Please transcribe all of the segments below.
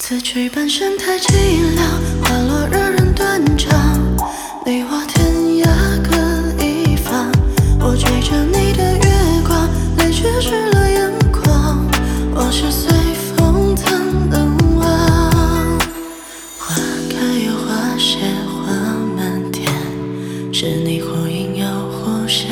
此曲本身太凄凉，花落惹人断肠。你我天涯各一方，我追着你的月光，泪却湿了眼眶。我是随风曾冷忘，花开又花谢花满天，是你忽隐又忽现，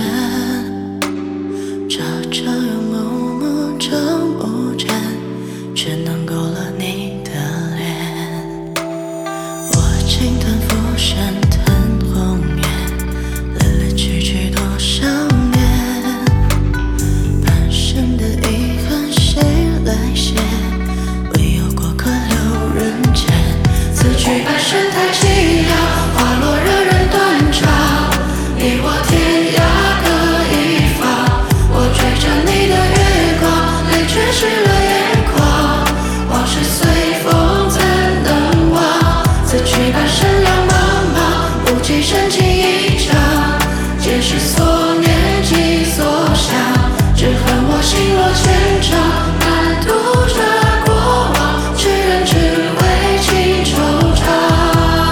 眨眨又默默照不见，却能勾勒你的脸。我轻弹浮生腾红颜，来来去去多少年，半生的遗憾谁来写？唯有过客留人间。此曲本身太凄凉，花落惹人断肠。你我天涯各一方，我追着你的月光，泪却湿了眼眶。往事随风怎能忘？此曲本身两茫茫，不及深情一场。皆是所念即所想，只恨我心若千丈，难渡这过往，知人只为情惆怅。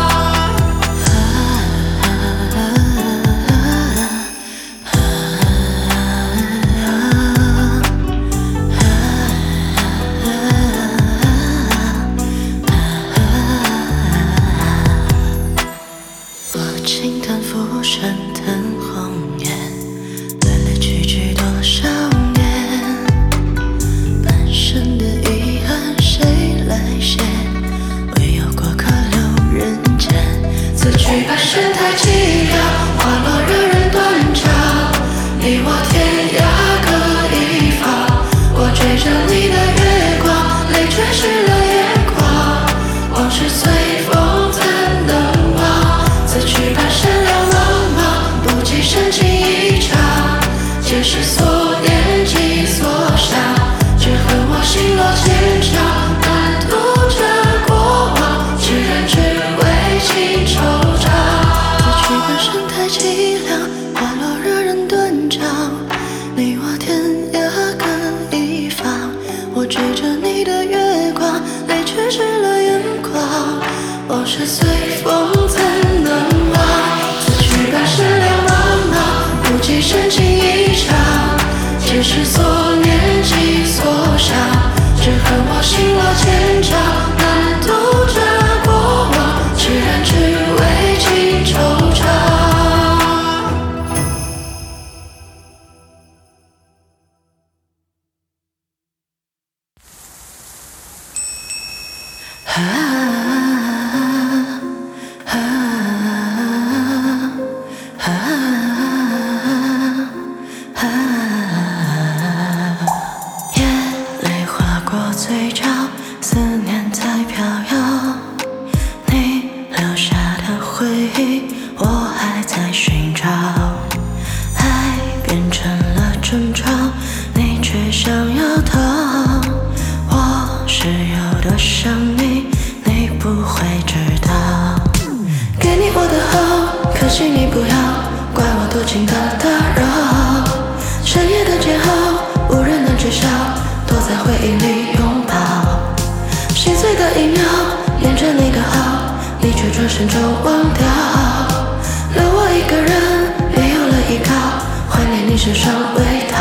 我轻弹浮生腾红颜，来来去去多少年，半生的遗憾谁来写？唯有过客留人间。此曲本身太凄凉，花落惹人断肠。你我天涯各一方，我追着你的月光，泪却湿了眼眶。往事随风怎能忘？此曲本身两茫茫，不及深情一场。皆是所念即所想，只恨我心若千丈，难渡这过往，知人只为情惆怅。此曲本身太凄凉，花落惹人断肠。你我天涯各一方，我追着你的月光，泪却湿了眼眶。往事随风怎能忘？此曲本身两茫茫，不及深情一场。皆是所念即所想，只恨我心若千丈，难渡这过往，知人只为情惆怅。眼泪划过嘴角，思念在飘摇。你留下的回忆，我还在寻找。爱变成了争吵，你却想要逃。我是有多想你，你不会知道。给你我的好，可惜你不要，怪我多情的打扰。深夜的煎熬，无人能知晓，躲在回忆里拥抱。心碎的一秒，念着你的好，你却转身就忘掉。留我一个人，别有了依靠，怀念你身上味道。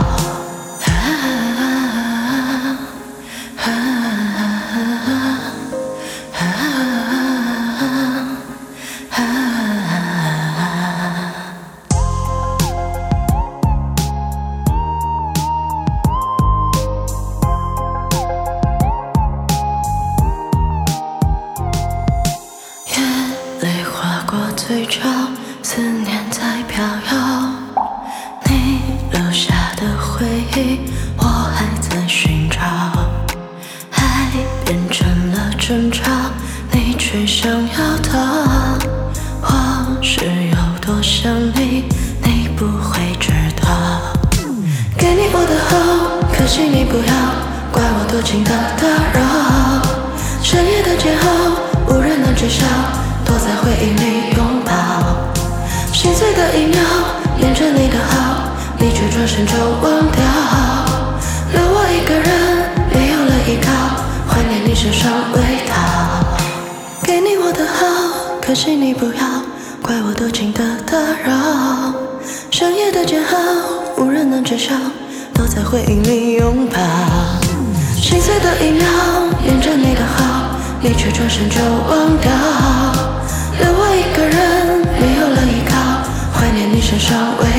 嘴角，思念在飘摇。你留下的回忆，我还在寻找。爱变成了争吵，你却想要逃。我是有多想你，你不会知道。给你我的好，可惜你不要，怪我多情的打扰。深夜的煎熬，无人能知晓，躲在回忆里拥抱。心碎的一秒，念着你的好，你却转身就忘掉。留我一个人，别有了依靠，怀念你身上味请你不要怪我多情的打扰。深夜的煎熬，无人能知晓，都在回忆里拥抱。心碎的一秒，念着你的好，你却转身就忘掉，留我一个人，没有了依靠，怀念你身上微